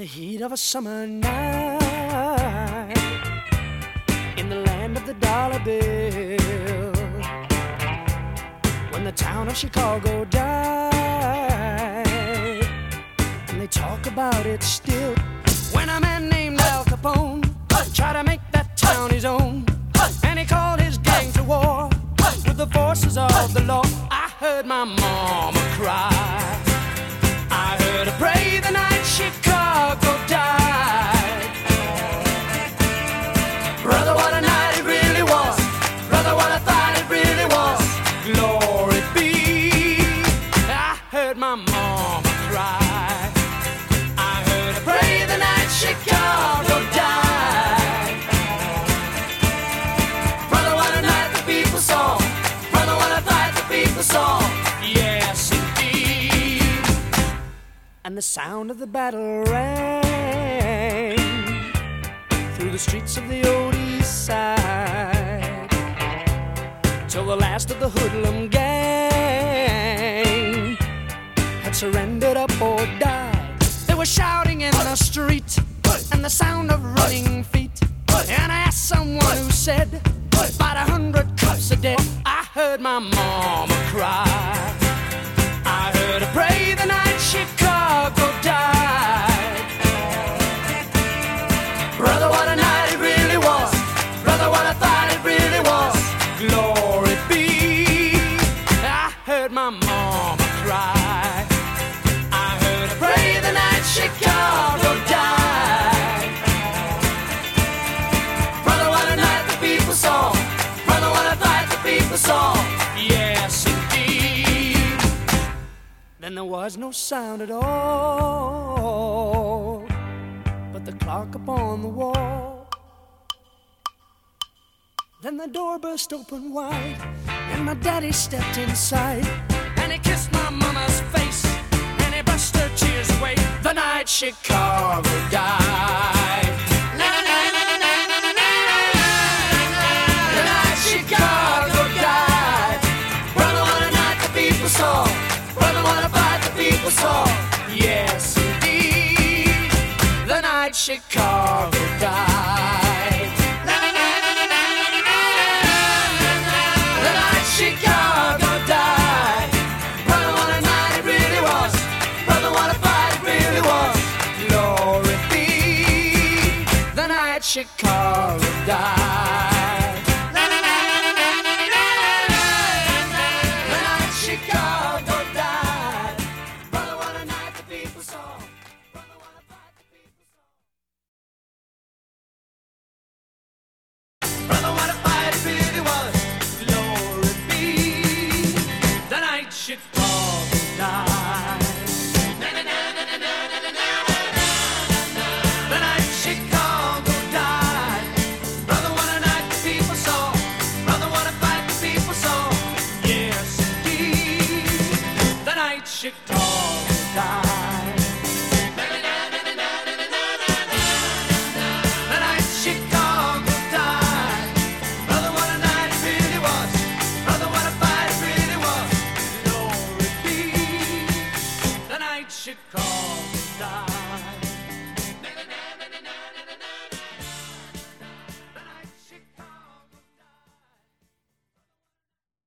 the heat of a summer night, in the land of the dollar bill, when the town of Chicago died, and they talk about it still, when a man named Al Capone tried to make that town his own, and he called his gang to war with the forces of the law. I heard my mama cry, I heard her pray the night Chicago died. Brother, what a night it really was. Brother, what I thought it really was. Glory be. I heard my mama cry, I heard her pray the night Chicago died. Brother, what a night the people saw. Brother, what I thought the people saw. Yes, indeed. And the sound of the battle rang through the streets of the old east side, till the last of the hoodlum gang had surrendered up or died. They were shouting in the street, and the sound of running feet. And I asked someone who said, about 100 cops are dead. I heard my mama cry, I heard her pray the night Chicago died. Brother, what a night it really was. Brother, what I thought it really was. Glory be. I heard my mama cry, I heard her pray the night Chicago died. Brother, what a night the people saw. Brother, what I thought the people saw. Yes, indeed. Then there was no sound at all but the clock upon the wall. Then the door burst open wide, and my daddy stepped inside, and he kissed my mama's face, and he brushed her tears away. The night Chicago died. The night Chicago died. Brother, what a night the people saw. Brother, what a fight the people saw. Yes, indeed. The night Chicago died. The night Chicago died. Brother, what a night it really was. Brother, what a fight it really was. Glory be. The night Chicago died. The night Chicago died. Brother, what a night the people saw. Brother, what a fight the people saw. Brother, what a fight it really was. Glory be. The night Chicago died. The night Chicago died. Brother, what a night the people saw. Brother, what a fight the people saw. Yes, indeed. The night Chicago died. The night Chicago died. Brother, what a night it really was. Brother, what a fight it really was. Glory be. The night Chicago died.